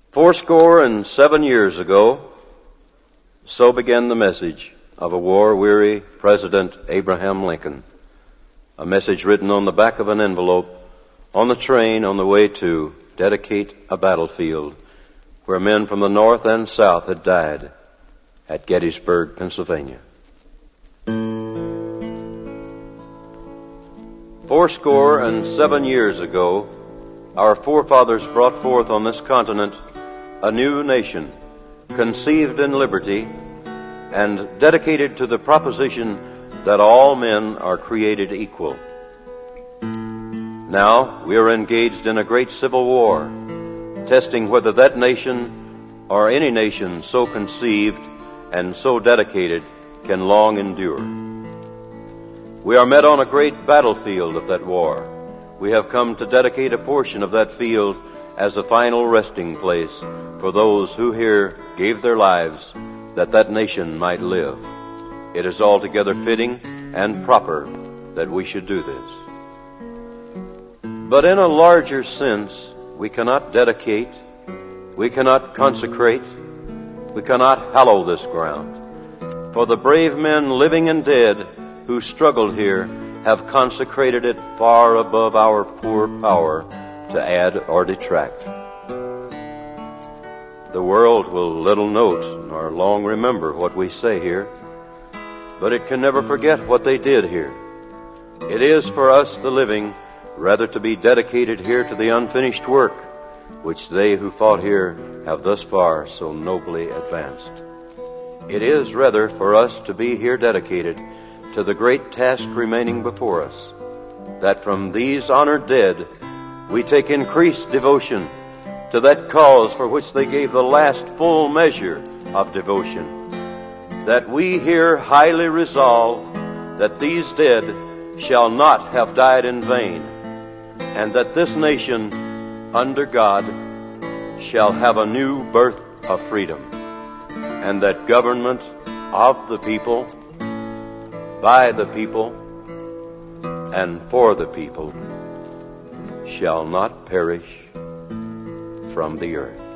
Fourscore and 7 years ago, so began the message of a war-weary President Abraham Lincoln. A message written on the back of an envelope on the train on the way to dedicate a battlefield where men from the North and South had died at Gettysburg, Pennsylvania. Fourscore and 7 years ago, our forefathers brought forth on this continent a new nation, conceived in liberty and dedicated to the proposition that all men are created equal. Now we are engaged in a great civil war, testing whether that nation or any nation so conceived and so dedicated can long endure. We are met on a great battlefield of that war. We have come to dedicate a portion of that field as a final resting place for those who here gave their lives that that nation might live. It is altogether fitting and proper that we should do this. But in a larger sense, we cannot dedicate, we cannot consecrate, we cannot hallow this ground. For the brave men living and dead who struggled here have consecrated it far above our poor power to add or detract. The world will little note nor long remember what we say here, but it can never forget what they did here. It is for us, the living, rather to be dedicated here to the unfinished work which they who fought here have thus far so nobly advanced. It is rather for us to be here dedicated to the great task remaining before us, that from these honored dead we take increased devotion to that cause for which they gave the last full measure of devotion, that we here highly resolve that these dead shall not have died in vain, and that this nation under God shall have a new birth of freedom, and that government of the people, by the people, and for the people shall not perish from the earth.